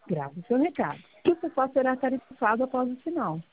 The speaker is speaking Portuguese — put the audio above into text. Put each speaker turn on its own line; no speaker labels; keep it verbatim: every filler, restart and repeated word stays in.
Grave o seu recado. O que o será tarifado após o sinal.